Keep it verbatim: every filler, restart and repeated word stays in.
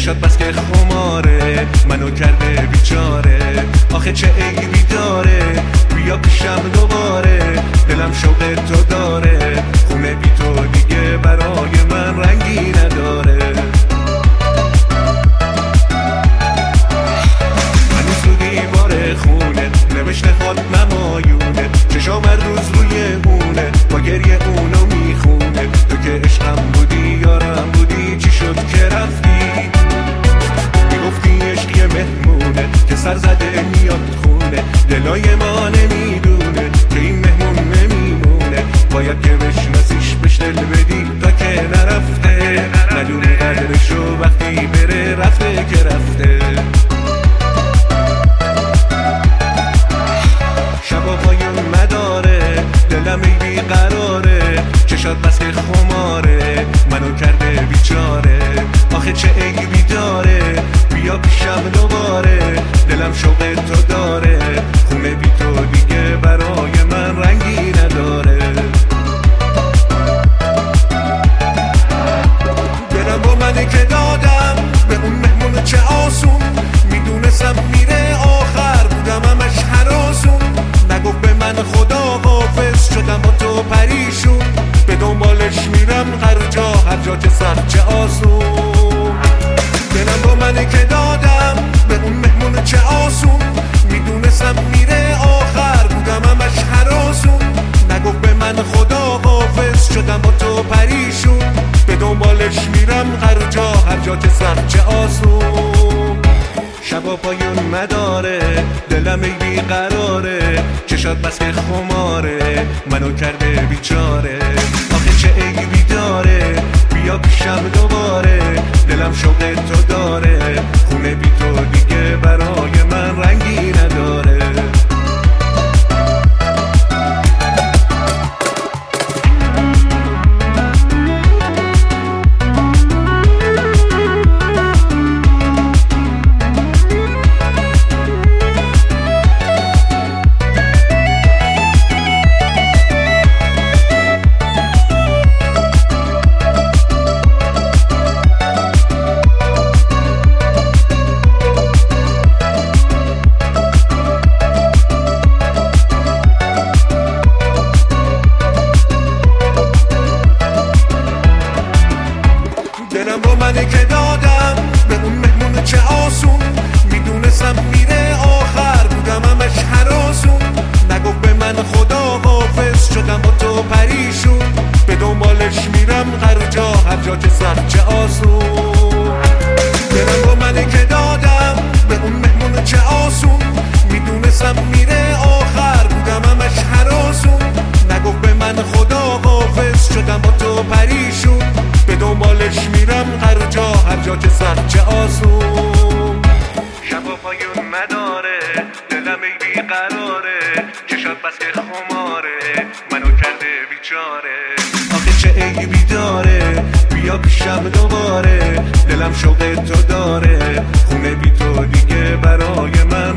چشات بس که خماره منو کرده بیچاره. آخه چه عیبی داره بیا پیشم دوباره، دلم شوق تو داره، خونه بی تو دیگه برای من رنگی نداره. هنوز رو دیوار خونه نوشته خود نمایونه، چشام هر روز روی اونه با گریه اونو میخونه. تو که عشقم بودی یارم بودی چی شد که رفتی؟ میگفتی عشق یه مهمونه که سر زده میاد خونه، دلای ما نمیدونه که این مهمون نمیمونه. باید که بشناسیش بهش دل بدی تا که نرفته، ندونی قدرشو وقتی بره رفته که رفته. شبا پایون مداره دلم ای بیقراره، چشات بس که خماره منو کرده بیچاره. آخه چه عیبی داره بیا پیشم دوباره، دلم شوق تو داره، خونه بی تو دیگه برای من رنگی نداره. دلم با منی که دادم به اون مهمون چه آسون، میدونستم میره آخر بودم همش هراسون. نگفت به من خدا حافظ شدم با تو پریشون، به دنبالش میرم هر جا هر جا که سخت چه آسون. دلم با منی که دادم به اون مهمون چه آسون، میدونستم میره آخر بودم همش هراسون. نگفت به من خدا حافظ شدم با تو پریشون، به دنبالش میرم هر جا هر جا که سخت چه آسون. شبا پایون مداره دلم ای بیقراره، چشات بس که خماره منو کرده بیچاره. آخه چه عیبی داره بیا پیشم دوباره، دلم شوق تو داره، خونه بی تو دیگه برای من رنگی نداره. دلم با منی که دادم به اون مهمون چه آسون، میدونستم میره آخر بودم همش هراسون. نگفت به من خدا حافظ شدم با تو پریشون، به دنبالش میرم هر جا هر جا که سخت چه آسون. دلم با منی که دادم به اون مهمون چه آسون، میدونستم میره آخر بودم همش هراسون. نگفت به من خدا حافظ شدم با تو پریشون، به دنبالش میرم هر جا هر جا که سخت چه آسون. شبا پایون مداره دلم ای بیقراره، چشات بس که خماره منو کرده بیچاره. آخه چه عیبی داره بیا پیشم دوباره، دلم شوق تو داره، خونه بی تو دیگه برای من